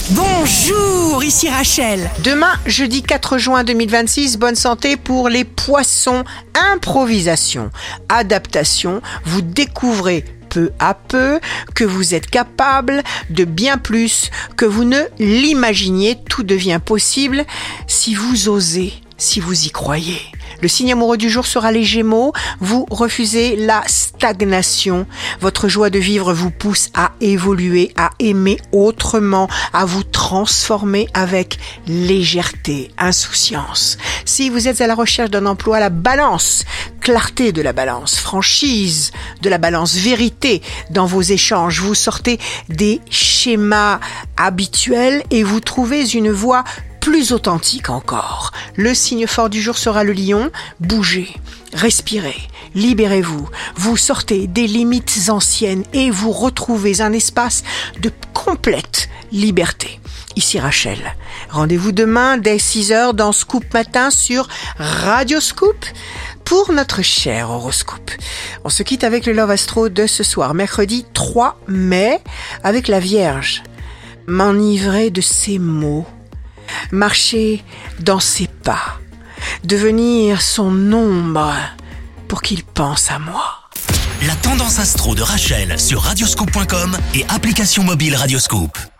Bonjour, ici Rachel. Demain, jeudi 4 juin 2026, bonne santé pour les poissons. Improvisation, adaptation, vous découvrez peu à peu que vous êtes capable de bien plus que vous ne l'imaginiez. Tout devient possible si vous osez, si vous y croyez. Le signe amoureux du jour sera les Gémeaux. Vous refusez la stagnation. Votre joie de vivre vous pousse à évoluer, à aimer autrement, à vous transformer avec légèreté, insouciance. Si vous êtes à la recherche d'un emploi, la balance, clarté de la balance, franchise de la balance, vérité dans vos échanges, vous sortez des schémas habituels et vous trouvez une voie plus authentique encore. Le signe fort du jour sera le Lion. Bougez, respirez, libérez-vous. Vous sortez des limites anciennes et vous retrouvez un espace de complète liberté. Ici Rachel. Rendez-vous demain dès 6h dans Scoop Matin sur Radio Scoop pour notre cher horoscope. On se quitte avec le Love Astro de ce soir, mercredi 3 mai, avec la Vierge. M'enivrer de ses mots. Marcher dans ses pas, devenir son ombre pour qu'il pense à moi. La tendance astro de Rachel sur radioscoop.com et application mobile Radioscoop.